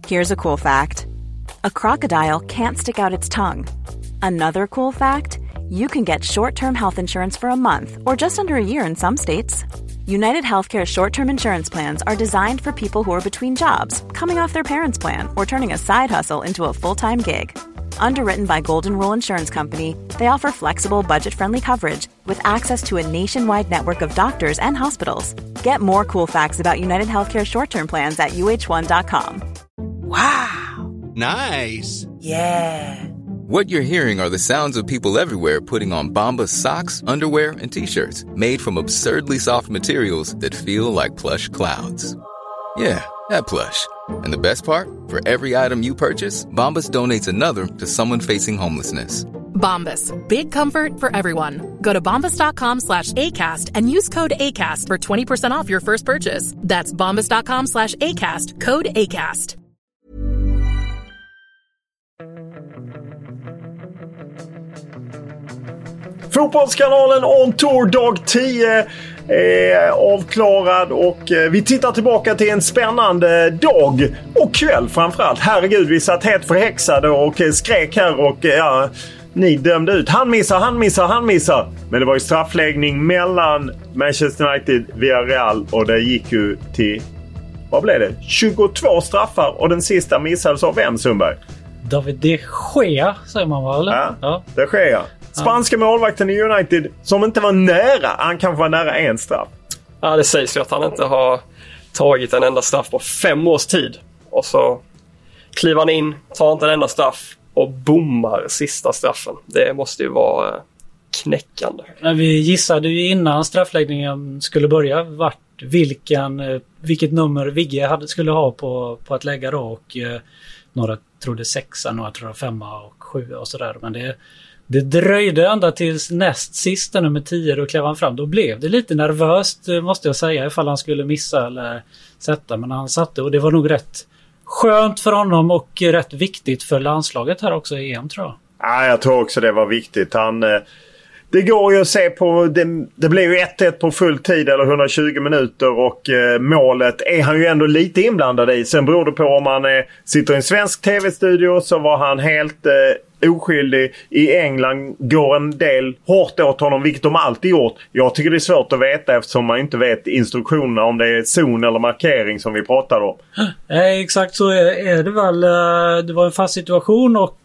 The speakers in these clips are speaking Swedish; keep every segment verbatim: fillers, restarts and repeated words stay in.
Here's a cool fact. A crocodile can't stick out its tongue. Another cool fact, you can get short-term health insurance for a month or just under a year in some states. United Healthcare short-term insurance plans are designed for people who are between jobs, coming off their parents' plan, or turning a side hustle into a full-time gig. Underwritten by Golden Rule Insurance Company, they offer flexible, budget-friendly coverage with access to a nationwide network of doctors and hospitals. Get more cool facts about United Healthcare short-term plans at U H one dot com. Wow! Nice! Yeah! What you're hearing are the sounds of people everywhere putting on Bombas socks, underwear, and T-shirts made from absurdly soft materials that feel like plush clouds. Yeah, that plush. And the best part? For every item you purchase, Bombas donates another to someone facing homelessness. Bombas, big comfort for everyone. Go to bombas.com slash ACAST and use code ACAST for twenty percent off your first purchase. That's bombas.com slash ACAST, code ACAST. Fotbollskanalen On Tour dag tio är avklarad och vi tittar tillbaka till en spännande dag och kväll framförallt. Herregud, vi satt helt förhäxade och skrek här och ja, ni dömde ut. Han missar, han missar, han missar. Men det var ju straffläggning mellan Manchester United och Villarreal och det gick ju till, vad blev det? tjugotvå straffar och den sista missades av vem, Sundberg? David de Gea, säger man väl? Ja, ja. De Gea. Spanska målvakten i United som inte var nära. Han kanske var nära en straff. Ja, det sägs ju att han inte har tagit en enda straff på fem års tid. Och så kliver han in, tar inte en enda straff och bommar sista straffen. Det måste ju vara knäckande. Vi gissade ju innan straffläggningen skulle börja vart vilken, vilket nummer Vigge hade, skulle ha på, på att lägga då. Och eh, några trodde sexa, några trodde femma och sju och sådär. Men det Det dröjde ända tills näst sista nummer tio, då klev han fram. Då blev det lite nervöst, måste jag säga, ifall han skulle missa eller sätta. Men han satte, och det var nog rätt skönt för honom och rätt viktigt för landslaget här också i E M, tror jag. Ja, jag tror också det var viktigt. Han, det går ju att se på, det, det blev ju ett ett på full tid eller hundratjugo minuter och eh, målet är han ju ändå lite inblandad i. Sen beror det på om han eh, sitter i en svensk tv-studio så var han helt eh, oskyldig. I England går en del hårt åt honom, vilket de alltid gjort. Jag tycker det är svårt att veta eftersom man inte vet instruktionerna om det är zon eller markering som vi pratar om. Nej, exakt så är det väl. Det var en fast situation och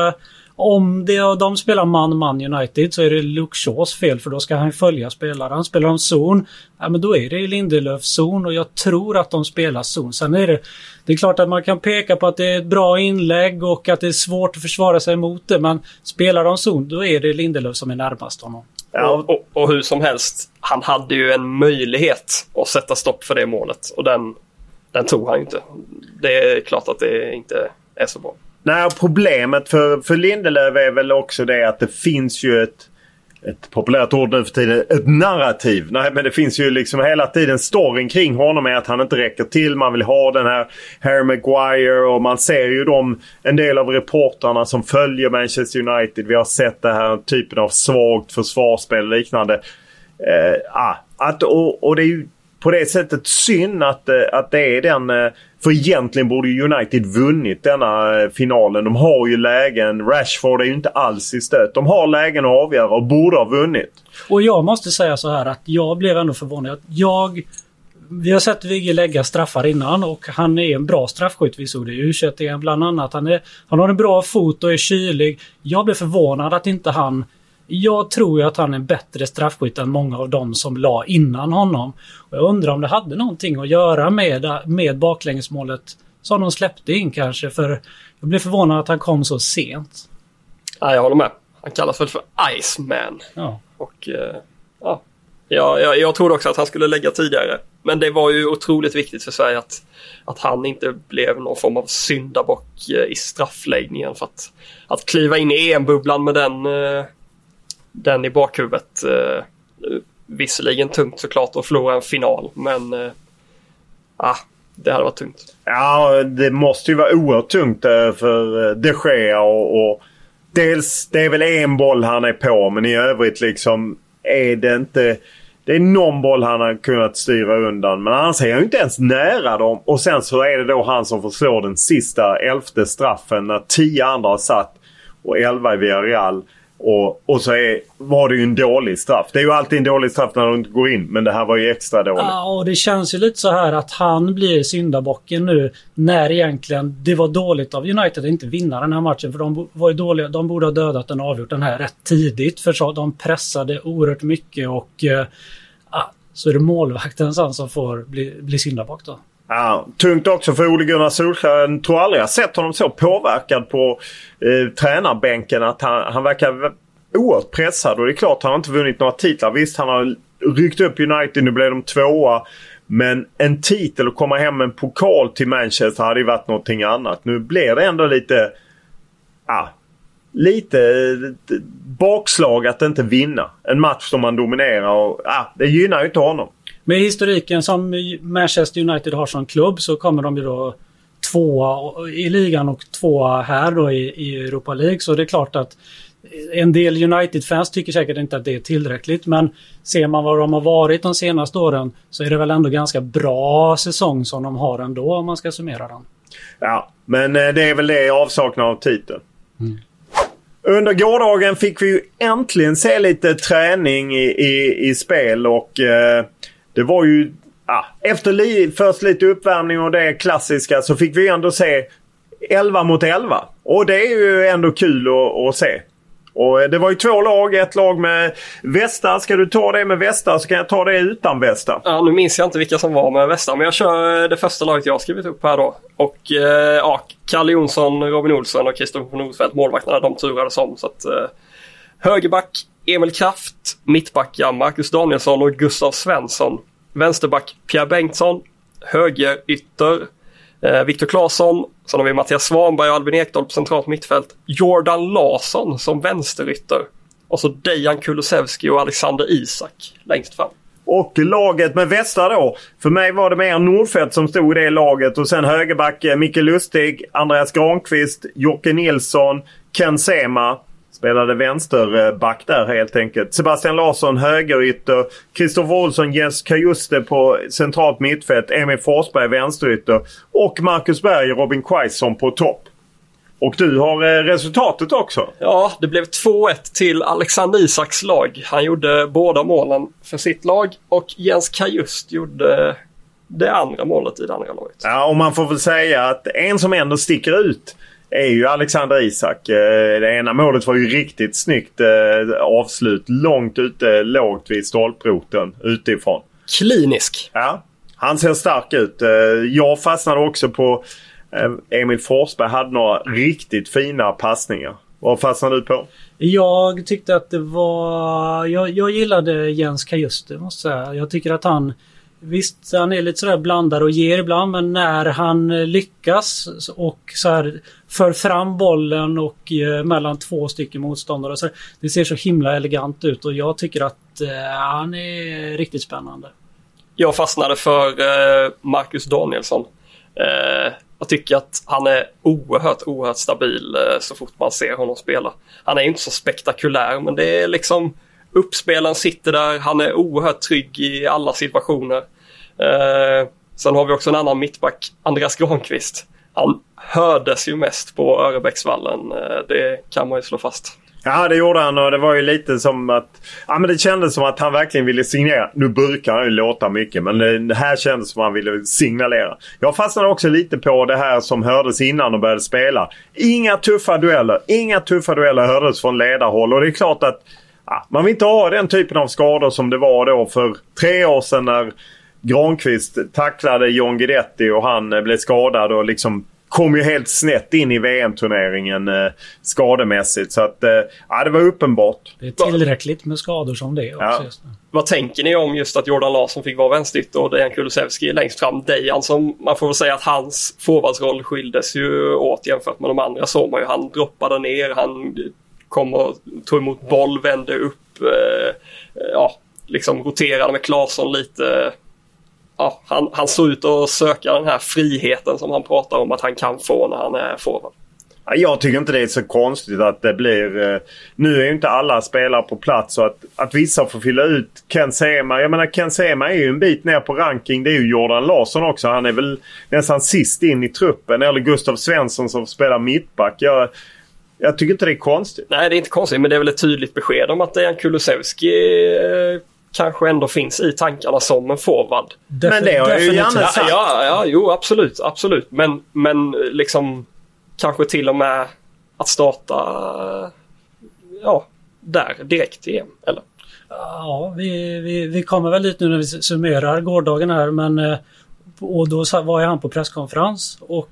om det, och de spelar man-man United så är det Luke Shaws fel, för då ska han följa spelaren. Spelar de zon, ja, men då är det Lindelöfs zon och jag tror att de spelar zon. Sen är det, det är klart att man kan peka på att det är ett bra inlägg och att det är svårt att försvara sig emot det, men spelar de zon, då är det Lindelöf som är närmast honom. Ja, och, och hur som helst, han hade ju en möjlighet att sätta stopp för det målet och den, den tog han inte. Det är klart att det inte är så bra. Nej, problemet för, för Lindelöf är väl också det att det finns ju ett, ett populärt ord nu för tiden, ett narrativ. Nej, men det finns ju liksom hela tiden storyn kring honom är att han inte räcker till. Man vill ha den här Harry Maguire och man ser ju de, en del av reportrarna som följer Manchester United. Vi har sett det här typen av svagt försvarsspel och liknande. Eh, ah, att, och, och det är ju på det sättet synd att, att det är den... För egentligen borde United vunnit denna finalen. De har ju lägen. Rashford är ju inte alls i stöt. De har lägen att avgöra och borde ha vunnit. Och jag måste säga så här att jag blev ändå förvånad. Jag, vi har sett Vigge lägga straffar innan och han är en bra straffskytt. Vi såg det i U tjugoett bland annat. Han, är, han har en bra fot och är kylig. Jag blev förvånad att inte han... Jag tror ju att han är en bättre straffskytt än många av dem som la innan honom. Och jag undrar om det hade någonting att göra med, med baklängesmålet som de släppte in kanske. För jag blev förvånad att han kom så sent. Ja, jag håller med. Han kallas väl för Iceman. Ja. Och eh, ja, jag, jag, jag trodde också att han skulle lägga tidigare. Men det var ju otroligt viktigt för Sverige att, att han inte blev någon form av syndabock i straffläggningen. För att, att kliva in i E M-bubblan med den... Eh, Den i bakhuvudet, eh, visserligen tungt såklart att förlora en final, men eh, ah, det hade varit tungt. Ja, det måste ju vara oerhört tungt eh, för De Gea och, och dels, det är väl en boll han är på, men i övrigt liksom är det inte, Det är någon boll han har kunnat styra undan. Men annars är han ju inte ens nära dem. Och sen så är det då han som får slå den sista elfte straffen när tio andra har satt. Och elva i Villarreal. Och, och så är, var det ju en dålig straff. Det är ju alltid en dålig straff när de inte går in. Men det här var ju extra dåligt. Ja, och det känns ju lite så här att han blir syndabocken nu. När egentligen det var dåligt av United att inte vinna den här matchen. För de var ju dåliga. De borde ha dödat den och avgjort den här rätt tidigt. För så de pressade oerhört mycket. Och eh, ja, så är det målvakten som får bli, bli syndabock då. Ja, tungt också för Ole Gunnar Solskjaer. Jag tror aldrig jag sett honom så påverkad på eh, tränarbänken att han, han verkar oerhört pressad. Och det är klart han har inte vunnit några titlar. Visst, han har ryckt upp United, nu blev de tvåa. Men en titel och komma hem med en pokal till Manchester hade ju varit någonting annat. Nu blir det ändå lite ja, lite bakslag att inte vinna. En match som man dominerar och ja, det gynnar ju inte honom. Med historiken som Manchester United har som klubb så kommer de ju då tvåa i ligan och tvåa här då i, i Europa League. Så det är klart att en del United-fans tycker säkert inte att det är tillräckligt. Men ser man vad de har varit de senaste åren så är det väl ändå ganska bra säsong som de har ändå om man ska summera den. Ja, men det är väl det avsaknad av titeln. Mm. Under gårdagen fick vi ju äntligen se lite träning i, i, i spel och eh, det var ju ja, efter li, först lite uppvärmning och det klassiska så fick vi ändå se elva mot elva. Och det är ju ändå kul att, att se. Och det var ju två lag, ett lag med Västa. Ska du ta det med Västa så kan jag ta det utan Västa. Ja, nu minns jag inte vilka som var med Västa, men jag kör det första laget jag har skrivit upp här då. Och eh, ja, Kalle Jonsson, Robin Olsson och Kristoffer Nordfeldt, målvakterna, de turades om. Så att eh, högerback Emil Kraft, mittback Marcus Danielsson och Gustav Svensson. Vänsterback Pierre Bengtsson, högerytter eh, Viktor Claesson. Sen har vi Mattias Svanberg och Albin Ekdal på centralt mittfält. Jordan Larsson som vänsterytter. Och så Dejan Kulusevski och Alexander Isak längst fram. Och laget med Västra då. För mig var det mer Nordfeldt som stod i det laget. Och sen högerback Micke Lustig, Andreas Granqvist, Jocke Nilsson, Ken Sema. Spelade vänsterback där helt enkelt. Sebastian Larsson högerytter. Kristoffer Olsson, Jens Kajuste på centralt mittfält. Emil Forsberg vänsterytter. Och Marcus Berg och Robin Quaison på topp. Och du har resultatet också. Ja, det blev två ett till Alexander Isaks lag. Han gjorde båda målen för sitt lag. Och Jens Kajust gjorde det andra målet i det andra laget. Ja, och man får väl säga att en som ändå sticker ut är ju Alexander Isak. Det ena målet var ju riktigt snyggt avslut. Långt ute, lågt vid stolproten utifrån. Klinisk. Ja, han ser stark ut. Jag fastnade också på Emil Forsberg. Hade några riktigt fina passningar. Vad fastnade du på? Jag tyckte att det var... Jag, jag gillade Jens Kajuste, måste jag säga. Jag tycker att han... Visst, han är lite sådär blandad och ger ibland, men när han lyckas och så här för fram bollen och eh, mellan två stycken motståndare, så det ser så himla elegant ut och jag tycker att eh, han är riktigt spännande. Jag fastnade för eh, Marcus Danielsson. Eh, jag tycker att han är oerhört, oerhört stabil eh, så fort man ser honom spela. Han är inte så spektakulär, men det är liksom uppspelaren sitter där, han är oerhört trygg i alla situationer. Eh, sen har vi också en annan mittback, Andreas Granqvist. Han hördes ju mest på Örebäcksvallen, eh, det kan man ju slå fast. Ja, det gjorde han och det var ju lite som att ja, men det kändes som att han verkligen ville signera. Nu brukar han ju låta mycket, men det här kändes som att han ville signalera. Jag fastnade också lite på det här som hördes innan de började spela. Inga tuffa dueller, inga tuffa dueller hördes från ledarhåll och det är klart att ja, man vill inte ha den typen av skador som det var då för tre år sedan när Granqvist tacklade John Guidetti och han blev skadad och liksom kom ju helt snett in i V M-turneringen eh, skademässigt. Så att eh, ja, det var uppenbart. Det är tillräckligt med skador som det också. Ja. Vad tänker ni om just att Jordan Larsson fick vara vänsterytter och Dejan Kulusevski längst fram? Dejan, som man får väl säga att hans forwardsroll skildes ju åt jämfört med de andra. Så man ju, han droppade ner, han kom och tog emot boll, vände upp, eh, ja, liksom roterade med Claesson lite. Ja, han, han såg ut att söka den här friheten som han pratar om att han kan få när han är forward. Jag tycker inte det är så konstigt att det blir... Nu är ju inte alla spelare på plats så att, att vissa får fylla ut Ken Sema. Jag menar Ken Sema är ju en bit ner på ranking. Det är ju Jordan Larsson också. Han är väl nästan sist in i truppen. Eller Gustav Svensson som spelar mittback. Jag, jag tycker inte det är konstigt. Nej, det är inte konstigt, men det är väl ett tydligt besked om att Dejan Kulusevski eh, kanske ändå finns i tankarna som en forward. Defin- men det har jag ju gärna sagt. Ja, ja, ja, jo, absolut, absolut. Men, men liksom kanske till och med att starta ja, där direkt i E M, eller? Ja, vi, vi, vi kommer väl lite nu när vi summerar gårdagen här, men och då var jag han på presskonferens och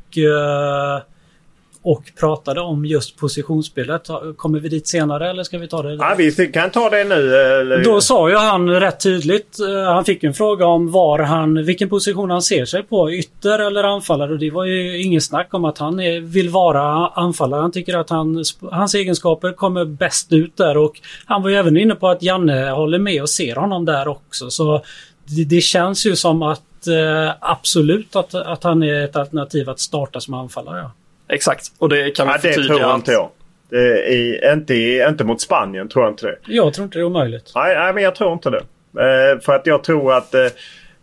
och pratade om just positionsspelet. Kommer vi dit senare eller ska vi ta det? Ja, vi kan ta det nu. Eller? Då sa ju han rätt tydligt, han fick en fråga om var han, vilken position han ser sig på, ytter eller anfallare, och det var ju ingen snack om att han är, vill vara anfallare. Han tycker att han, hans egenskaper kommer bäst ut där, och han var ju även inne på att Janne håller med och ser honom där också, så det, det känns ju som att eh, absolut att, att han är ett alternativ att starta som anfallare. Ja. Exakt, och det kan vi ja, förtydliga. Det tror jag inte jag. Är, inte, inte mot Spanien tror jag inte det. Jag tror inte det är omöjligt. Nej, nej men jag tror inte det. Eh, för att jag tror att eh,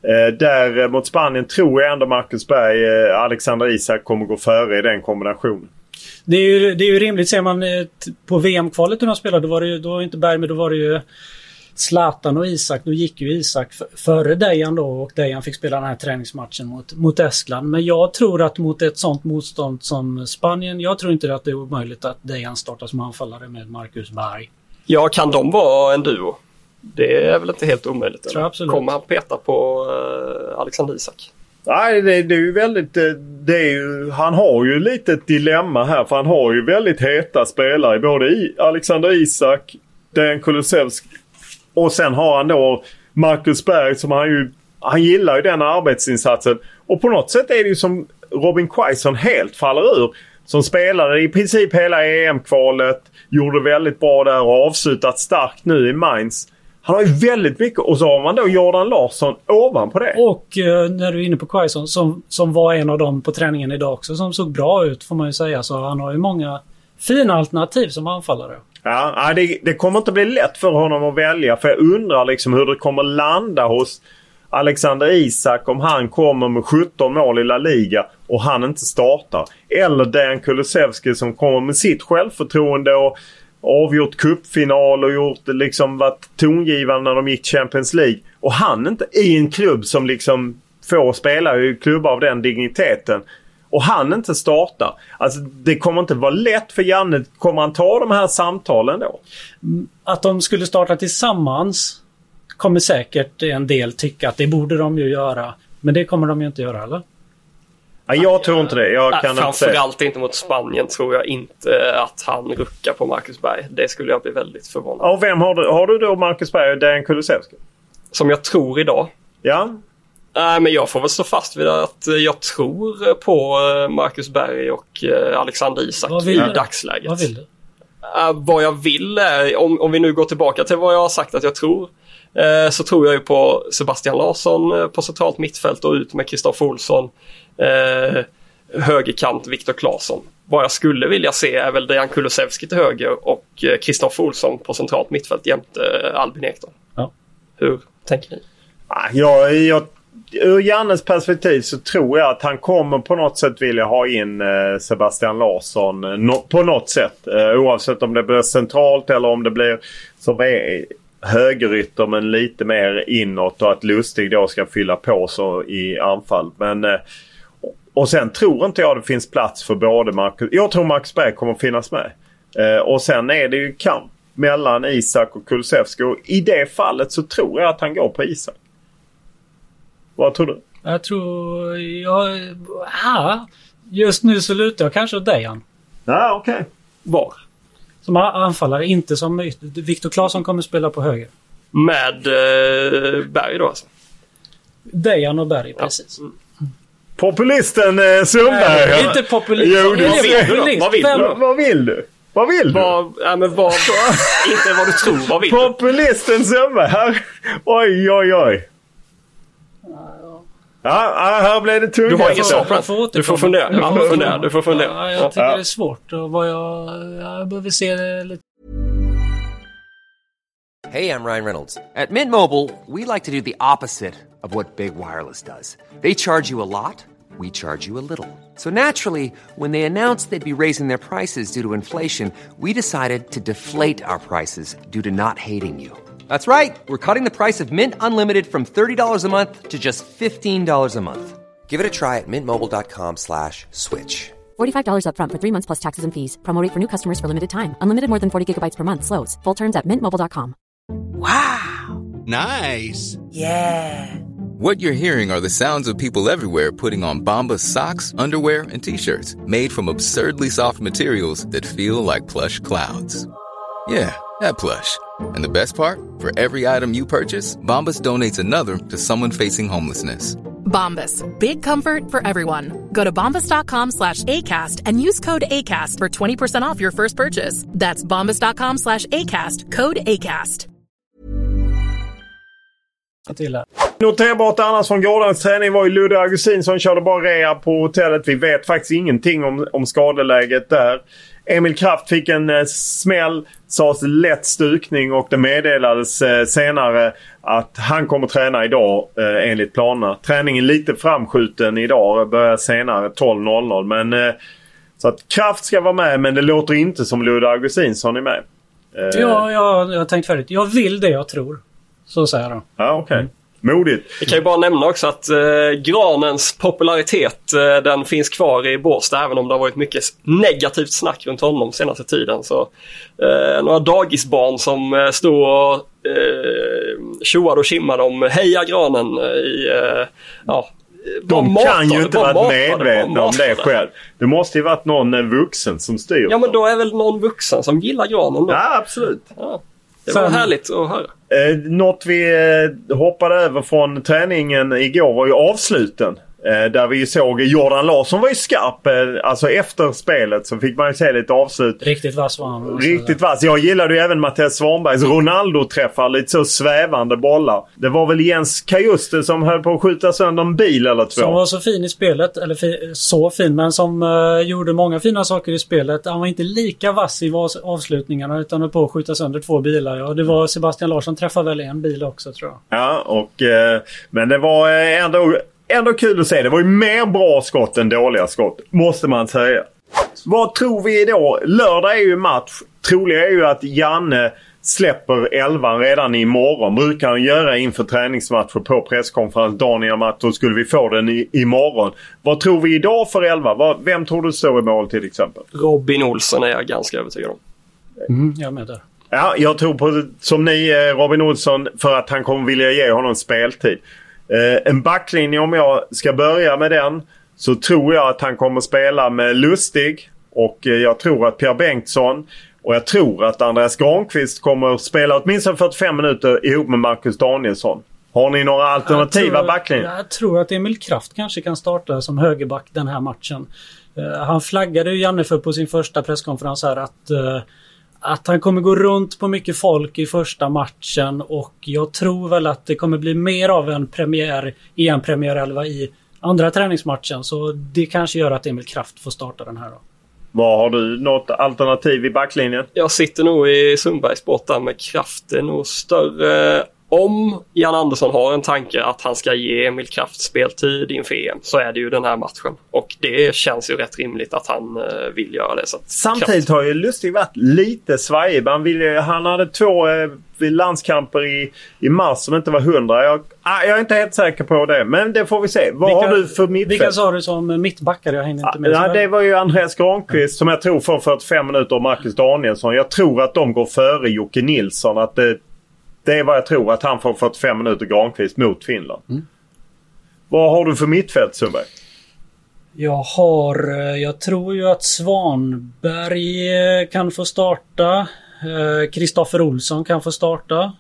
där mot Spanien tror jag ändå Marcus Berg, eh, Alexander Isak kommer gå före i den kombinationen. Det är ju, det är ju rimligt, ser man eh, på V M-kvalet när de spelade, då var det ju, då var inte Berg, men då var det ju Zlatan och Isak. Då gick ju Isak f- före Dejan då, och Dejan fick spela den här träningsmatchen mot, mot Estland. Men jag tror att mot ett sånt motstånd som Spanien, jag tror inte att det är omöjligt att Dejan startar som anfallare med Marcus Berg. Ja, kan de vara en duo? Det är väl inte helt omöjligt. Tror jag absolut. Kommer han peta på uh, Alexander Isak? Nej, det, det är ju väldigt... Det är ju, han har ju lite ett dilemma här, för han har ju väldigt heta spelare. Både i Alexander Isak, Dejan Kulusevski, och sen har han då Marcus Berg som han ju... Han gillar ju den arbetsinsatsen. Och på något sätt är det ju som Robin Quaison helt faller ur. Som spelade i princip hela E M-kvalet. Gjorde väldigt bra där och avslutat starkt nu i Mainz. Han har ju väldigt mycket. Och så har man då Jordan Larsson ovanpå det. Och eh, när du är inne på Quaison som, som var en av dem på träningen idag också, som såg bra ut får man ju säga. Så han har ju många fina alternativ som anfallare. Ja, det, det kommer inte bli lätt för honom att välja. För jag undrar liksom hur det kommer landa hos Alexander Isak om han kommer med sjutton mål i La Liga och han inte startar. Eller Dejan Kulusevski som kommer med sitt självförtroende och avgjort cupfinal och gjort liksom varit tongivande när de gick Champions League. Och han inte i en klubb som liksom får spela i klubbar av den digniteten. Och han inte startar. Alltså det kommer inte vara lätt för Janne. Kommer han ta de här samtalen då? Att de skulle starta tillsammans kommer säkert en del tycka att det borde de ju göra. Men det kommer de ju inte göra, eller? Ja, jag tror inte det. Jag Nej, kan framförallt inte, inte mot Spanien tror jag inte att han ruckar på Marcus Berg. Det skulle jag bli väldigt förvånad. Och vem har du? Har du då Marcus Berg och Dejan Kulusevski? Som jag tror idag. Ja. Nej, men jag får väl stå fast vid att jag tror på Marcus Berg och Alexander Isak i du? dagsläget. Vad vill du? Uh, vad jag vill är, om, om vi nu går tillbaka till vad jag har sagt att jag tror, uh, så tror jag ju på Sebastian Larsson uh, på centralt mittfält och ut med Kristoffer Olsson, uh, högerkant Viktor Claesson. Vad jag skulle vilja se är väl Dejan Kulusevski till höger och Kristoffer uh, Olsson på centralt mittfält jämte uh, Albin Ekdal. Ja. Hur tänker ni? Ah, jag, jag, ur Jannes perspektiv så tror jag att han kommer på något sätt vilja ha in eh, Sebastian Larsson eh, no, på något sätt. Eh, oavsett om det blir centralt eller om det blir som är högerytter men lite mer inåt och att Lustig då ska fylla på så i anfall. Men eh, och sen tror inte jag det finns plats för både Marcus. Jag tror Max Berg kommer finnas med. Eh, och sen är det ju kamp mellan Isak och Kulusevski. Och i det fallet så tror jag att han går på Isak. Vad tror du? Jag tror... Jag, ja, just nu så lutar jag kanske åt Dejan. Ja, okej. Okay. Var? Som anfallare, inte som... Viktor Claesson kommer spela på höger. Med eh, Berg då alltså? Dejan och Berg, precis. Ja. Mm. Populisten eh, Sundberg. Nej, inte populist. Jo, du, vad, vill du då? Vad vill du då? Vad vill du? Vad vill du? Vad, ja, men vad, inte vad du tror, vad vill Populisten Sundberg här. Oj, oj, oj. Ja, Ja, här blev det tungt. Du har inget svar på Jag får det. Du får återkomma. fundera. Du får fundera. Du får fundera. Ja, jag tycker Ja. det är svårt. Och vad jag, jag behöver se lite. Hey, I'm Ryan Reynolds. At Mint Mobile, we like to do the opposite of what Big Wireless does. They charge you a lot, we charge you a little. So naturally, when they announced they'd be raising their prices due to inflation, we decided to deflate our prices due to not hating you. That's right. We're cutting the price of Mint Unlimited from thirty dollars a month to just fifteen dollars a month. Give it a try at mintmobile.com slash switch. forty-five dollars up front for three months plus taxes and fees. Promo rate for new customers for limited time. Unlimited more than forty gigabytes per month slows. Full terms at mint mobile dot com. Wow. Nice. Yeah. What you're hearing are the sounds of people everywhere putting on Bombas socks, underwear, and T-shirts made from absurdly soft materials that feel like plush clouds. Yeah, that plush. And the best part? For every item you purchase, Bombas donates another to someone facing homelessness. Bombas. Big comfort for everyone. Go to bombas.com slash ACAST and use code ACAST for twenty percent off your first purchase. That's bombas.com slash ACAST. Code ACAST. Noterbart annars från gårdagens träning var ju Ludde Augustin som körde bara rea på hotellet. Vi vet faktiskt ingenting om, om skadeläget där. Emil Kraft fick en eh, smäll, sades lätt stukning och det meddelades eh, senare att han kommer träna idag eh, enligt planerna. Träningen lite framskjuten idag, börjar senare tolv noll noll. Men, eh, så att Kraft ska vara med, men det låter inte som Ludde Augustinsson är med. Eh, Ja, ja, jag har tänkt färdigt. Jag vill det jag tror. Så säger jag. Ja, okej. Okay. Modigt. Vi kan ju bara nämna också att eh, Granens popularitet eh, den finns kvar i Båstad även om det har varit mycket negativt snack runt honom senaste tiden. Så eh, några dagisbarn som eh, stod och eh, tjoade och kimmade om heja Granen i eh, ja, de matade, kan ju inte vara medvetna om det matade. själv. Det måste ju varit någon vuxen som styr. Ja, men då är väl någon vuxen som gillar Granen då. Ja, absolut. Ja, det var Sen, härligt att höra. Eh, något vi eh, hoppade över från träningen igår var ju avsluten. Eh, där vi såg Jordan Larsson var ju skarp. Eh, alltså efter spelet så fick man ju se lite avslut. Riktigt vass var han. Riktigt vass. Jag gillade ju även Mattias Svanbergs Ronaldo-träffar. Lite så svävande bollar. Det var väl Jens Kajuste som höll på att skjuta sönder en bil eller två. Som var så fin i spelet. Eller fi, så fin. Men som uh, gjorde många fina saker i spelet. Han var inte lika vass i vas- avslutningarna. Utan höll på att skjuta sönder två bilar. Ja, det var Sebastian Larsson träffade väl en bil också tror jag. Ja, och, eh, men det var eh, ändå... Ändå kul att se. Det var ju mer bra skott än dåliga skott. Måste man säga. Vad tror vi idag? Lördag är ju match. Troliga är ju att Janne släpper elvan redan imorgon. Brukar han göra inför träningsmatcher på presskonferens dagen innan match. Då skulle vi få den i, imorgon. Vad tror vi idag för elva? Vad, vem tror du står i mål till exempel? Robin Olsson är jag ganska övertygad om. Mm, jag med där. Ja, jag tror på som ni Robin Olsson för att han kommer vilja ge honom speltid. Eh, en backlinje, om jag ska börja med den, så tror jag att han kommer spela med Lustig och eh, jag tror att Pierre Bengtsson och jag tror att Andreas Granqvist kommer spela åtminstone fyrtiofem minuter ihop med Marcus Danielsson. Har ni några alternativa backlinjer? Jag tror att Emil Kraft kanske kan starta som högerback den här matchen. Uh, han flaggade ju Janne för på sin första presskonferens här att uh, Att han kommer gå runt på mycket folk i första matchen och jag tror väl att det kommer bli mer av en premiär i en premiärelva i andra träningsmatchen. Så det kanske gör att Emil Kraft får starta den här då. Vad har du? Något alternativ i backlinjen? Jag sitter nog i Sundbergs sport där med Kraft. Det är nog större. Om Jan Andersson har en tanke att han ska ge Emil Kraft speltid inför E M så är det ju den här matchen. Och det känns ju rätt rimligt att han uh, vill göra det. Så att samtidigt Kraft... har ju Lustig varit lite svajig. Han, ville, han hade två eh, landskamper i, i mars som inte var hundra. Jag, ah, jag är inte helt säker på det. Men det får vi se. Vad vilka, har du för mittfält? Vilka sa du som mittbackare? Jag hänger inte med. Ja, det var ju Andreas Granqvist som jag tror får fyrtiofem minuter och Marcus Danielsson. Jag tror att de går före Jocke Nilsson. Att det Det är vad jag tror, att han får fyrtiofem minuter Granqvist mot Finland. Mm. Vad har du för mittfält, Sundberg? Jag har, jag tror ju att Svanberg kan få starta. Kristoffer Olsson kan få starta.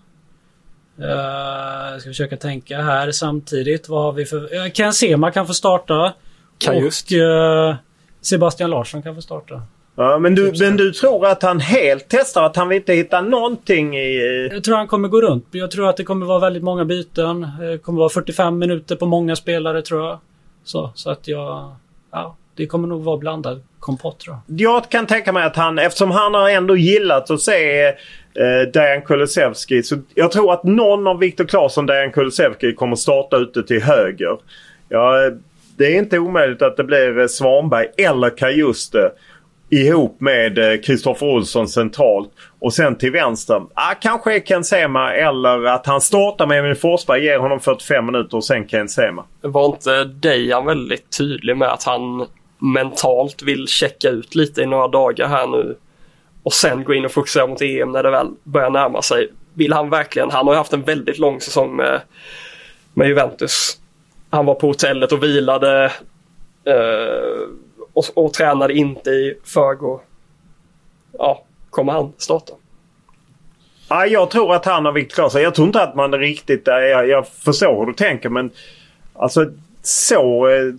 Jag ska försöka tänka här samtidigt. Vad har vi för... Ken Sema kan få starta. Kan just. Och Sebastian Larsson kan få starta. Ja, men, du, men du tror att han helt testar, att han vill inte hitta någonting i... Jag tror han kommer gå runt. Jag tror att det kommer vara väldigt många byten. Det kommer vara fyrtiofem minuter på många spelare, tror jag. Så, så att jag... Ja, det kommer nog vara blandad kompott, tror jag. Jag kan tänka mig att han, eftersom han har ändå gillat att se eh, Dejan Kulusevski, så jag tror att någon av Viktor Claesson och Dejan Kulusevski kommer starta ute till höger. Ja, det är inte omöjligt att det blir Svanberg eller Kajuste ihop med Kristoffer Olsson centralt. Och sen till vänster, ah, kanske Ken Sema, eller att han startar med Emil Forsberg, ger honom fyrtiofem minuter och sen Ken Sema. Var inte Dejan väldigt tydlig med att han mentalt vill checka ut lite i några dagar här nu och sen gå in och fokusera mot E M när det väl börjar närma sig? Vill han verkligen? Han har ju haft en väldigt lång säsong med, med Juventus. Han var på hotellet och vilade eh, och, och tränade inte i förrgår. Ja, kommer han starta? Ja, jag tror att han har Viktor Claesson. Jag tror inte att man är riktigt där. Jag, jag förstår hur du tänker, men alltså så eh,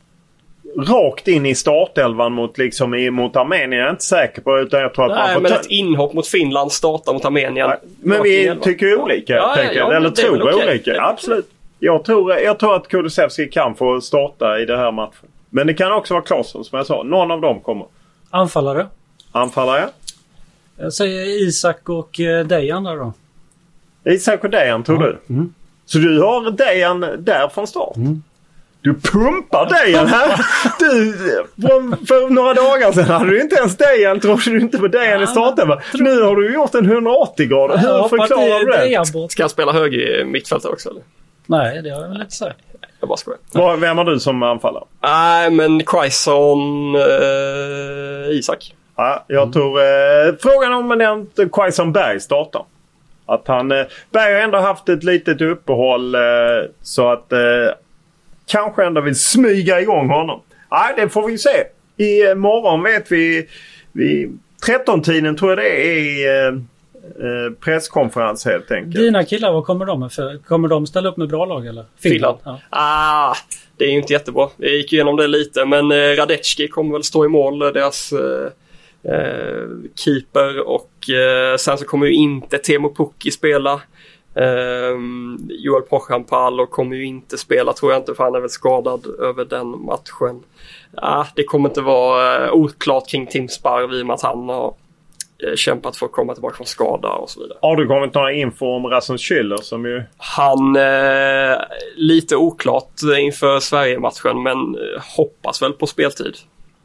rakt in i startelvan mot, liksom, i, mot Armenien är jag inte säker på. Utan jag tror att Nej, man får men ta... ett inhopp mot Finland startar mot Armenien. Nej, men vi tycker ju olika. Ja, tänker ja, ja, Eller tror okay. olika. Absolut. Jag tror, jag tror att Kulusevski kan få starta i det här matchen. Men det kan också vara Claesson, som jag sa. Någon av dem kommer. Anfallare? Anfallare? Jag säger Isak och eh, Dejan där då. Isak och Dejan, tror ja. du? Mm. Så du har Dejan där från start? Mm. Du pumpar Dejan här. Du, för, för några dagar sedan hade du inte ens Dejan. Tror du inte på Dejan ja, i starten, va? Tror... Nu har du gjort en hundraåttio grader. Hur ja, förklarar du det? Ska jag spela hög i mittfältet också, eller? Nej, det har jag väl inte sagt. Jag bara skojar. Var, vem har du som anfallare? Nej, uh, men Quaison, uh, Isak. Ja, jag tror eh, frågan om man Quaison Berg startar. Att han eh, Berg har ändå haft ett litet uppehåll eh, så att eh, kanske ändå vill smyga igång honom. Nej, det får vi se. I eh, morgon vet vi, vi tretton-tiden tror jag det är i eh, presskonferens helt enkelt. Dina killar, vad kommer de med för? Kommer de ställa upp med bra lag eller? Finland. Ja. Ah, det är ju inte jättebra. Jag gick igenom det lite, men eh, Radecki kommer väl stå i mål, deras eh, eh, keeper, och eh, sen så kommer ju inte Teemu Pukki spela. Eh, Joel Pochampalo kommer ju inte spela, tror jag inte, för han är väl skadad över den matchen. Ah, det kommer inte vara eh, oklart kring Tim Sparv i och med att han har kämpat för att komma tillbaka från skada och så vidare. Har du kommit några info om Rasmus Schüller som ju... Han, eh, lite oklart inför Sverige-matchen, men eh, hoppas väl på speltid.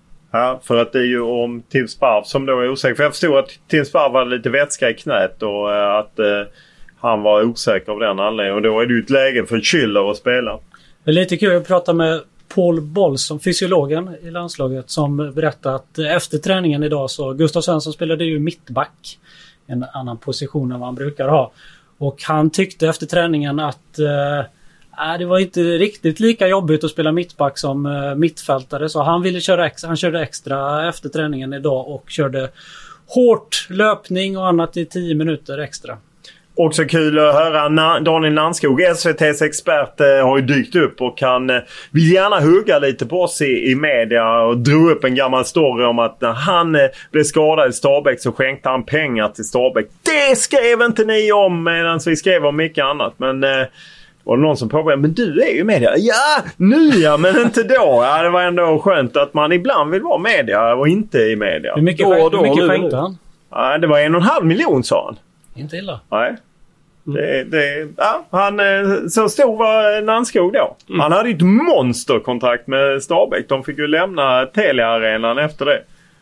Ja, för att det är ju om Tim Sparv som då är osäker. För jag förstod att Tim Sparv hade lite vätska i knät och eh, att eh, han var osäker av den anledningen. Och då är det ju ett läge för Schüller att spela. Det är lite kul att prata med Paul Bolls, som fysiologen i landslaget, som berättade att efter träningen idag så Gustav Svensson spelade ju mittback, en annan position än vad han brukar ha, och han tyckte efter träningen att äh, det var inte riktigt lika jobbigt att spela mittback som äh, mittfältare, så han ville köra extra, han körde extra efter träningen idag och körde hårt löpning och annat i tio minuter extra. Också kul att höra Na- Daniel Nannskog, S V T:s expert, eh, har ju dykt upp och kan eh, vill gärna hugga lite på oss i, i media och drog upp en gammal story om att när han eh, blev skadad i Stabæk så skänkte han pengar till Stabæk. Det skrev inte ni om medan vi skrev om mycket annat, men eh, var det någon som påbörjade, men du är ju media. Ja, nu ja, men inte då. Ja, det var ändå skönt att man ibland vill vara media och inte i media. Hur mycket, då, skänk, då, hur mycket nu, skänkte nu. han? Ja, det var en och en halv miljon, sa han. Inte illa. Nej. Det, det, ja, han, så stor var Nannskog då. Mm. Han hade ju ett monsterkontrakt med Stabæk. De fick ju lämna Telia-arenan efter det.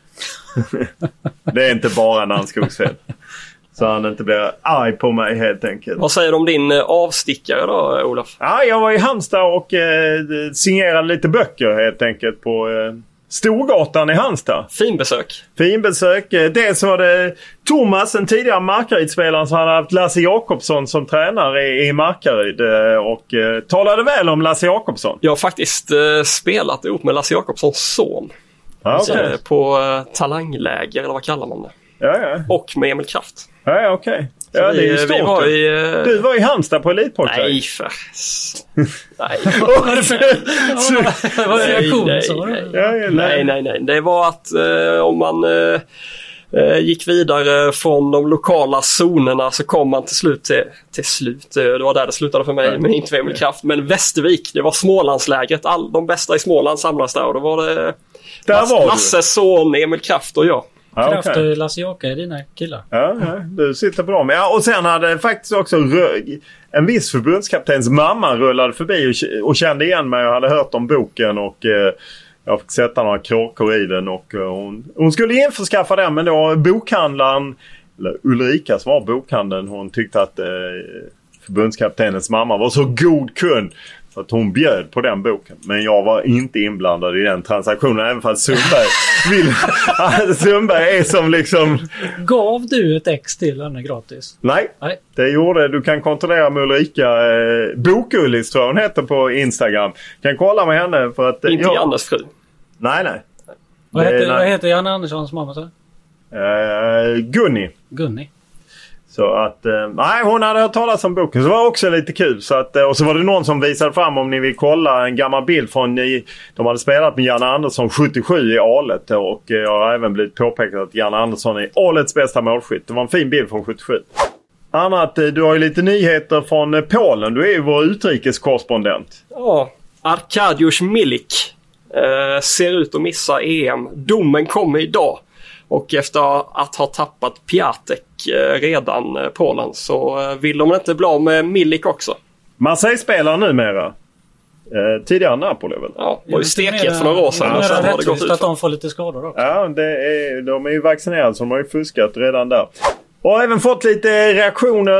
Det är inte bara Nannskogs fel. Så han inte blir arg på mig helt enkelt. Vad säger du om din avstickare då, Olof? Ja, jag var i Halmstad och eh, signerade lite böcker helt enkelt på... Eh, Storgatan i Halmstad. Fin besök. Fin besök. Dels var det Thomas, en tidigare Markaryd-spelare, som hade haft Lasse Jakobsson som tränare i, i Markaryd och eh, talade väl om Lasse Jakobsson. Jag har faktiskt eh, spelat ihop med Lasse Jakobssons son. Ja, okay. Så, på eh, talangläger, eller vad kallar man det? Ja, ja. Och med Emil Kraft. Ja, ja, okej. Okay. Ja, det är ju stort. Vi var i, uh... Du var i Halmstad på Elitport. Nej, för... nej. Vad var det för... Vad var reaktionen så? Nej, nej, nej. Det var att uh, om man... Uh, gick vidare från de lokala zonerna så kom man till slut till, till slut, det var där det slutade för mig, men inte för Emil Kraft, men Västervik, det var Smålandslägret, all, de bästa i Småland samlas där och då var det där Lasse, var Lasses son Emil Kraft och jag. Ja, Kraft okay. och Lasse Jocka är dina killar. Ja, ja, du sitter bra med. Ja, och sen hade faktiskt också rö- en viss förbundskaptens mamma rullade förbi och, och kände igen mig och hade hört om boken och eh, jag fick sätta några kråkor i den och uh, hon, hon skulle införskaffa den, men då bokhandlaren, eller Ulrika som var bokhandeln, hon tyckte att uh, förbundskaptenens mamma var så god kund så att hon bjöd på den boken. Men jag var inte inblandad i den transaktionen, även fast Sundberg vill. Sundberg är som liksom... Gav du ett ex till henne gratis? Nej, Nej, det gjorde du. Kan kontrollera med Ulrika. Eh, Bokullis tror jag hon heter på Instagram. Kan kolla med henne för att... Inte jag... Jannes fru. Nej, nej. Vad heter, nej. vad heter Janne Anderssons mamma så? Uh, Gunni. Gunni. Så att, uh, nej hon hade hört talas om boken. Så det var också lite kul. Så att, uh, och så var det någon som visade fram, om ni vill kolla, en gammal bild från, uh, de hade spelat med Janne Andersson sjuttiosju i Alet. Och uh, jag har även blivit påpekat att Janne Andersson är Alets bästa målskytt. Det var en fin bild från sjuttiosju. Annat, uh, du har ju lite nyheter från uh, Polen. Du är ju vår utrikeskorrespondent. Ja, Arkadiusz Milik uh, ser ut att missa E M. Domen kommer idag. Och efter att ha tappat Piatek eh, redan eh, Polen så eh, vill de inte bli av med Milik också. Marseille spelar numera. Eh, tidigare Napoli väl? Ja, det var ju stekhet för några år sedan. Det Och sen är har det gått ut. att de får lite skador också. Ja, det är, de är ju vaccinerade så de har ju fuskat redan där. Och även fått lite reaktioner.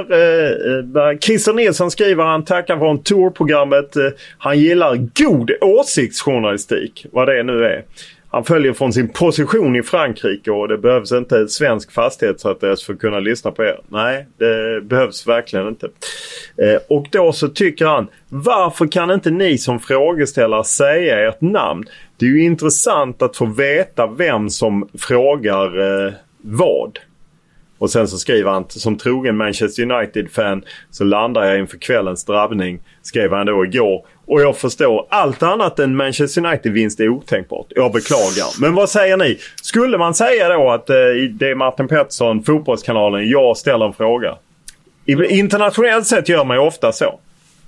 Eh, Christer Nilsson skriver, han tackar från Tourprogrammet. Eh, han gillar god åsiktsjournalistik, vad det nu är. Han följer från sin position i Frankrike och det behövs inte en svensk fastighetsadress för att kunna lyssna på er. Nej, det behövs verkligen inte. Eh, och då så tycker han, varför kan inte ni som frågeställare säga ert namn? Det är ju intressant att få veta vem som frågar eh, vad. Och sen så skriver han, som trogen Manchester United-fan så landar jag inför kvällens drabbning, skrev han då igår. Och jag förstår, allt annat än Manchester United-vinst är otänkbart. Jag beklagar. Men vad säger ni? Skulle man säga då att eh, det är Martin Pettersson, Fotbollskanalen, jag ställer en fråga? I, internationellt sett gör man ju ofta så.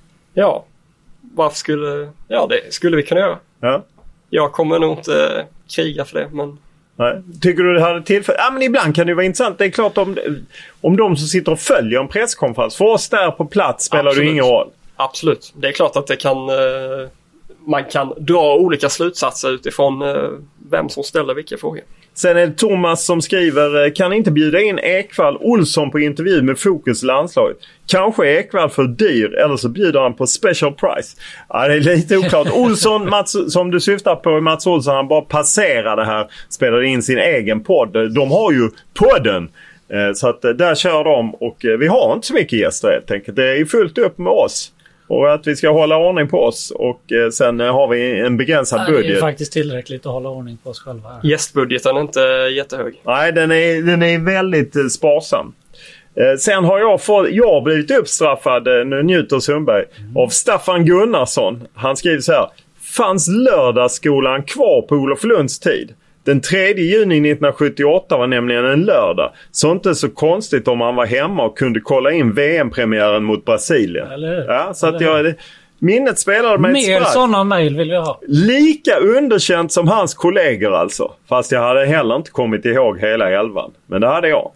Ja, varför skulle... Ja, det skulle vi kunna göra. Ja. Jag kommer nog inte eh, kriga för det, men... Nej. Tycker du det hade tillfälle? Ja, men ibland kan det vara intressant. Det är klart om, om de som sitter och följer en presskonferens. För oss där på plats spelar det ingen roll. Absolut. Det är klart att det kan... Eh, man kan dra olika slutsatser utifrån eh, vem som ställer vilka frågor. Sen är det Thomas som skriver, kan inte bjuda in Ekvall Olsson på intervju med Fokus landslaget. Kanske är Ekvall för dyr eller så bjuder han på special price. Ja, det är lite oklart. Olsson, Mats, som du syftar på, Mats Olsson, han bara passerade här, spelade in sin egen podd. De har ju podden. Så att där kör de och vi har inte så mycket gäster helt enkelt. Det är fullt upp med oss. Och att vi ska hålla ordning på oss. Och eh, sen eh, har vi en begränsad budget. Det är faktiskt tillräckligt att hålla ordning på oss själva här. Gästbudgeten är inte jättehög. Nej, den är, den är väldigt eh, sparsam. Eh, sen har jag, fått, jag har blivit uppstraffad, eh, nu njuter Sundberg, mm. av Staffan Gunnarsson. Han skriver så här. Fanns lördagsskolan kvar på Olof Lunds tid? Den tredje juni nittonhundrasjuttioåtta var nämligen en lördag. Så inte så konstigt om han var hemma och kunde kolla in V M-premiären mot Brasilien. Eller hur? Ja, så Eller att jag, minnet spelade med ett spratt. Mer sådana mejl vill vi ha. Lika underkänt som hans kollegor alltså. Fast jag hade heller inte kommit ihåg hela elvan. Men det hade jag.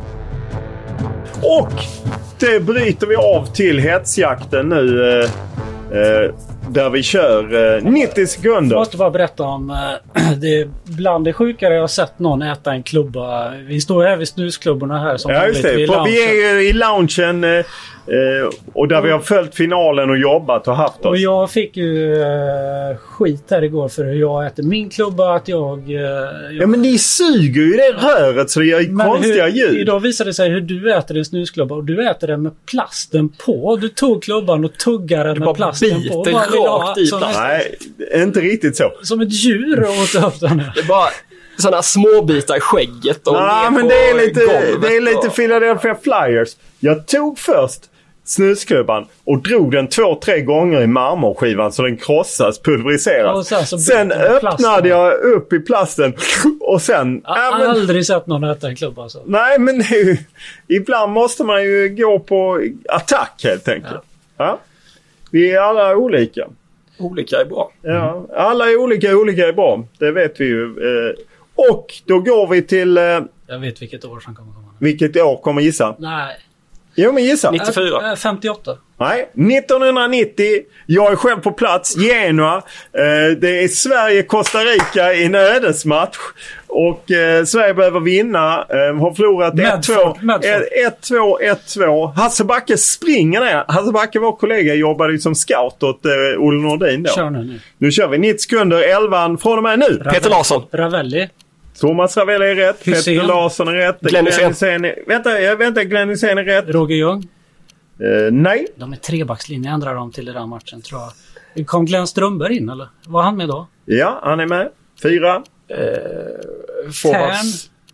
Och det bryter vi av till hetsjakten nu. Eh, eh, Där vi kör eh, nittio sekunder. Jag måste bara berätta om eh, det bland det sjukare jag har sett någon äta en klubba. Vi står här vid snusklubborna här. Som ja, just det. Vi, För vi är ju i loungen eh, eh, och där mm. vi har följt finalen och jobbat och haft oss. Och jag fick ju eh, skit här igår för hur jag äter min klubba. Att jag, eh, jag... Ja, men ni suger ju det röret så det gör men konstiga hur, ljud. Idag visade det sig hur du äter din snusklubba. Och du äter den med plasten på. Du tog klubban och tuggar den med plasten på. Rakt i plast. Nej, inte riktigt så. Som ett djur åt upp den här. Det bara sådana små bitar i skägget. Och ja, men det är lite, det är lite och... Philadelphia Flyers. Jag tog först snuskrubban och drog den två, tre gånger i marmorskivan så den krossas, pulveriseras. Sen, sen öppnade jag upp i plasten och sen... Jag har äh, aldrig sett någon äta en klubb alltså. Nej, men nu, ibland måste man ju gå på attack helt enkelt. Ja. Ja? Vi är alla olika. Olika är bra. Ja, alla är olika, olika är bra. Det vet vi ju. Och då går vi till... Jag vet vilket år som kommer komma. Vilket år kommer gissa? Nej. Jo, men gissa. nittiofyra. femtioåtta. Nej, nittonhundranittio. Jag är själv på plats. Genua. Det är Sverige-Costa Rica i en ödesmatch. Och eh, Sverige behöver vinna. Eh, har förlorat ett två ett två. Hasse Backe springer ner. Hasse Backe, vår kollega, jobbade ju som scout åt eh, Olle Nordin då. Kör nu, nu. Nu kör vi nittio sekunder, elvan från och med nu. Ravelli. Peter Larsson. Ravelli. Thomas Ravelli är rätt. Hussein. Peter Larsson är rätt. Glenn Hussein. är... Vänta, jag vänta, Glenn Hussein är rätt. Roger Ljung. Eh, nej. De är trebackslinje, ändrar de till i den matchen, tror jag. Kom Glenn Strömberg in, eller? Var han med då? Ja, han är med. Fyra. Eh, Tärn.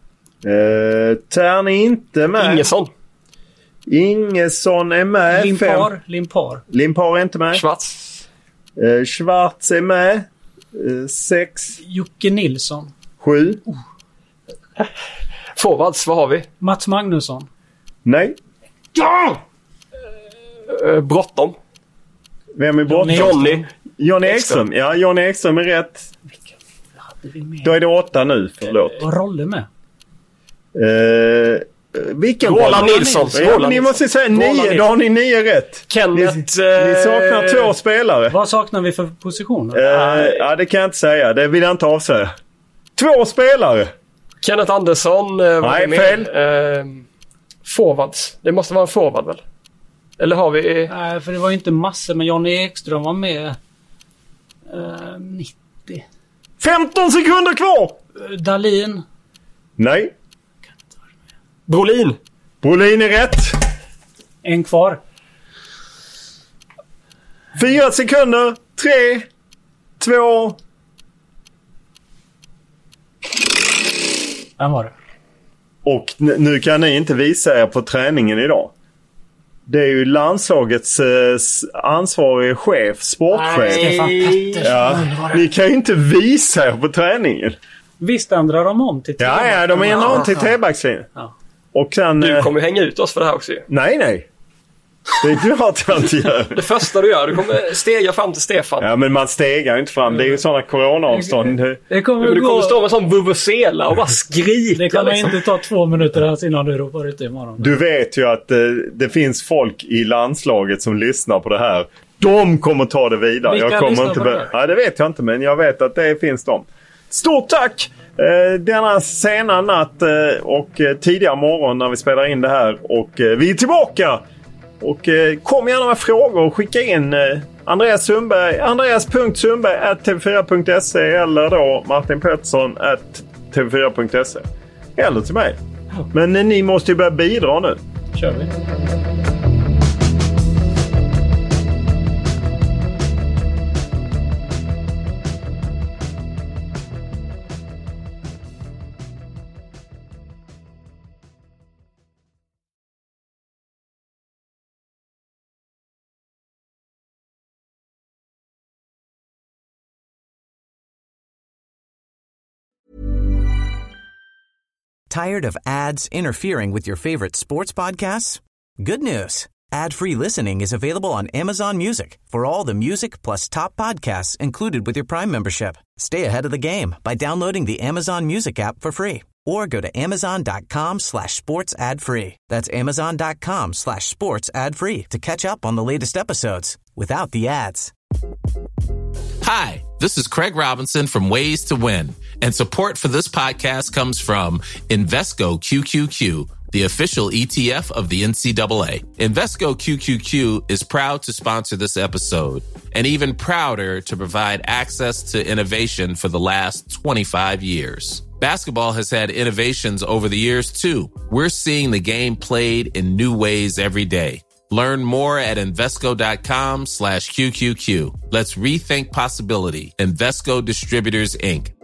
Eh, Tärn är inte med. Ingesson. Ingesson är med. Limpar. Fem. Limpar. Limpar är inte med. Schwarz. Eh, Schwarz är med. Eh, sex. Jocke Nilsson. Sju. Oh. Forwards, vad har vi? Mats Magnusson. Nej. Ja! Eh, bråttom. Vem är bort? Johnny. Johnny Ekström. Ja, Johnny Ekström är rätt. Då är det åtta nu, förlåt. Och Rolle med. Eh, vilken Roland Nilsson. Ja, Roland ni måste säga nio, då har ni nio rätt. Kenneth, ni, ni saknar eh, två spelare. Vad saknar vi för positioner? Eh, ja, det kan jag inte säga. Det vill jag inte avsäga. Två spelare. Kenneth Andersson. Eh, Nej, fel. Eh, forwards. Det måste vara en forward väl? Eller har vi... Nej, för det var ju inte massor, men Johnny Ekström var med eh, nittio. femton sekunder kvar! Dahlin. Nej. Brolin. Brolin är rätt. En kvar. Fyra sekunder. Tre. Två. Vem var det? Och n- nu kan ni inte visa er på träningen idag. Det är ju landslagets eh, ansvarige chef, sportchef. Stefan Pettersson. Ja, ni kan ju inte visa er på träningen. Visst ändrar de om till trebackslinjen. Ja, ja, de ändrar om till trebackslinjen. Ja. Och sen... Du kommer hänga ut oss för det här också. Nej, nej. Det är klart jag inte gör. Det första du gör, du kommer stega fram till Stefan. Ja, men man stegar inte fram. Det är ju sådana coronaavstånd. Det kommer du gå... kommer stå med sån vuvuzela och bara skrika. Det kommer liksom. inte ta två minuter ens innan du ropar ut imorgon. Du vet ju att eh, det finns folk i landslaget som lyssnar på det här. De kommer ta det vidare. Vilka jag kommer inte be- det? Ja, det vet jag inte, men jag vet att det finns de. Stort tack! Eh, denna sena natt eh, och eh, tidiga morgon när vi spelar in det här. Och eh, vi är tillbaka! Och eh, kom gärna med frågor och skicka in eh, Andreas Sundberg, andreas punkt sundberg at t v fyra punkt se eller då Martin Pettersson at t v fyra punkt se eller till mig. Men eh, ni måste ju börja bidra nu. Kör vi. Tired of ads interfering with your favorite sports podcasts? Good news. Ad-free listening is available on Amazon Music for all the music plus top podcasts included with your Prime membership. Stay ahead of the game by downloading the Amazon Music app for free or go to amazon.com slash sports ad free. That's amazon.com slash sports ad free to catch up on the latest episodes without the ads. Hi, this is Craig Robinson from Ways to Win, and support for this podcast comes from Invesco Q Q Q, the official E T F of the N C double A. Invesco Q Q Q is proud to sponsor this episode, and even prouder to provide access to innovation for the last twenty-five years. Basketball has had innovations over the years, too. We're seeing the game played in new ways every day. Learn more at Invesco.com slash QQQ. Let's rethink possibility. Invesco Distributors, Incorporated.